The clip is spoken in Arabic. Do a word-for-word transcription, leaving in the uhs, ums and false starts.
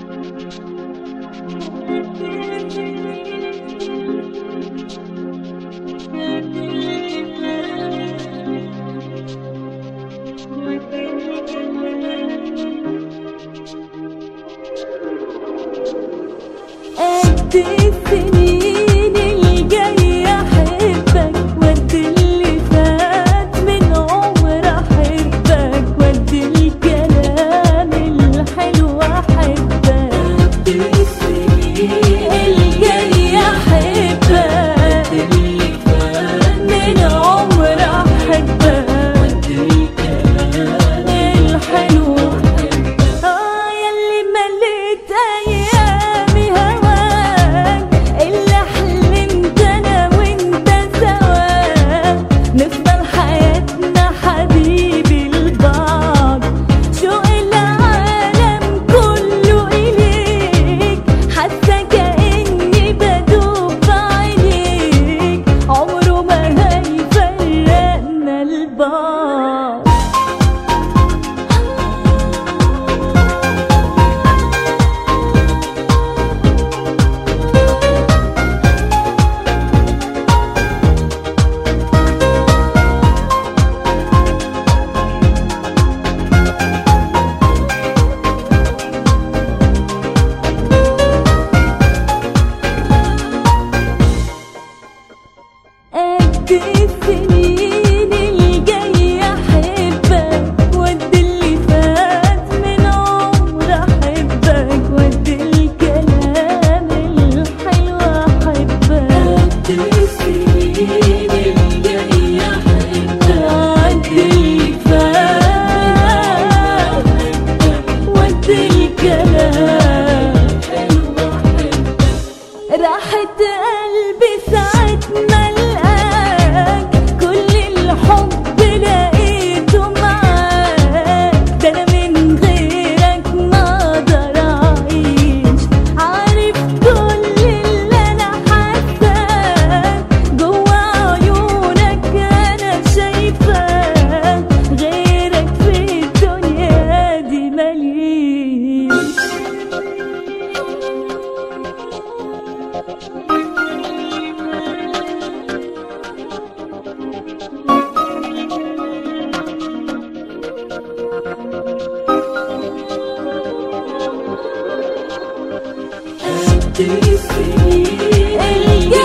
قد السنين الجاية أحبك وقد اللي فات من عمر أحبك وقد الكلام الحلو أحبك. قد السنين الجاية أحبك وقد اللي فات من عمر أحبك وقد الكلام الحلو أحبك. آه ياللي مليت أيامي هواك اللي حلمت أنا وأنت سوا نفضل حياتنا حبيبي لبعض. شوق العالم كله إليك حاسة كأني بدوب في عينيك عمره ما هيفرقنا لبعض. قد السنين الجاية أحبك وقد اللي فات من عمر أحبك وقد الكلام الحلو أحبك. قد السنين الجاية أحبك وقد اللي فات وقد الكلام الحلو أحبك. راحت قلبي ساعة ما لقاك كل الحب لقيته معاك. ده أنا من غيرك ما أقدر أعيش. عارف كل اللي أنا حاساه جوا عيونك أنا شايفاه غيرك في الدنيا دي ماليش. قد السنين